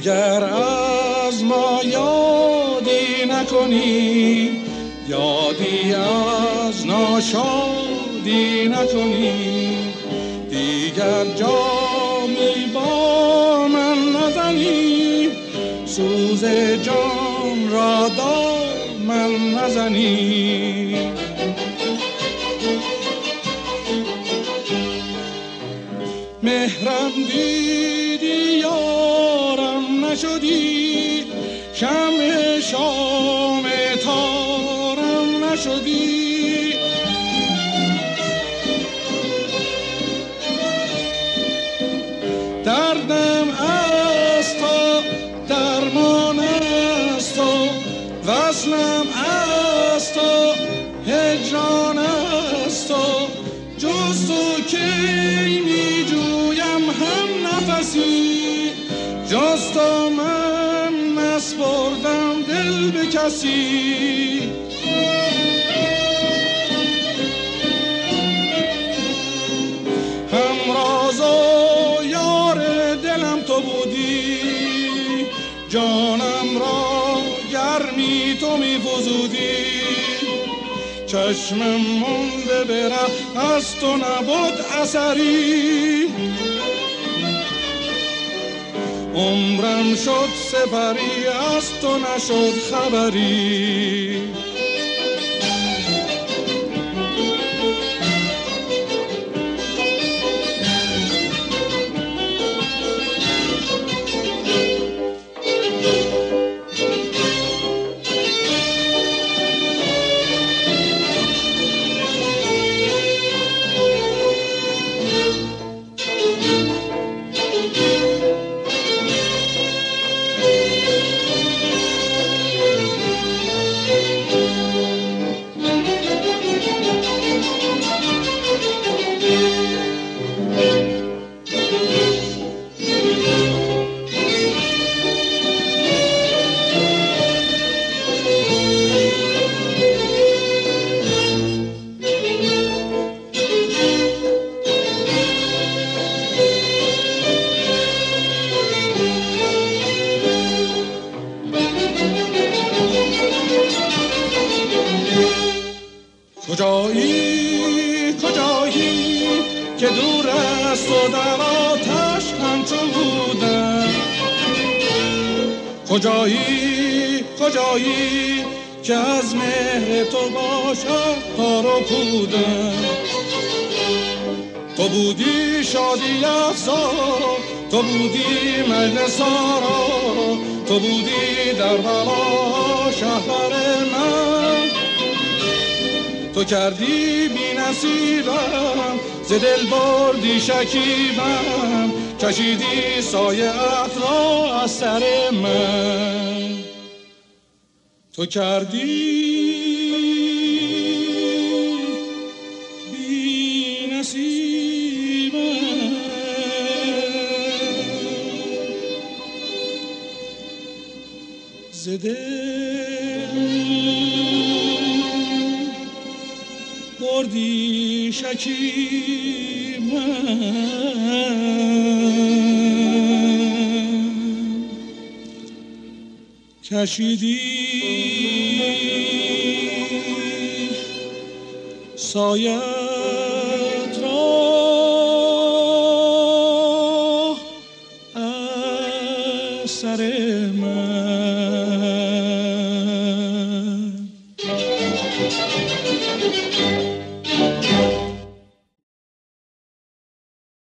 دیگر از ما یادی نکنی، یادی از ناشادی نکنی، دیگر جامی با من نزنی، سوز جان را دامن نزنی. مهرم دیدی یارم نشدی، شمع شام تارم نشدی، دردم از تو درمان از تو، وصلم از تو هجران از تو، جز تو کی می جویم هم نفسی، جز تو من نسپردم دل به کسی. همراز و یار دلم تو بودی، جانم را گرمی تو می فزودی، چشمم مونده به ره از تو نبود اثری، عمرم شد سپری از تو نشد خبری. کجایی کجایی که دور از تو در آتش همچو بودم، کجایی کجایی که از مهر تو باشد تار و پودم، تو بودی شادی افزا، تو بودی مجلس آرا، تو بودی در بلا شهر من، تو کردی بی نصیبم ز دل بردی شکیبم، کشیدی سایه را از سر من، تو کردی بی نصیبم ز دل بردی شکیبم، کشیدی سایت را از سر من.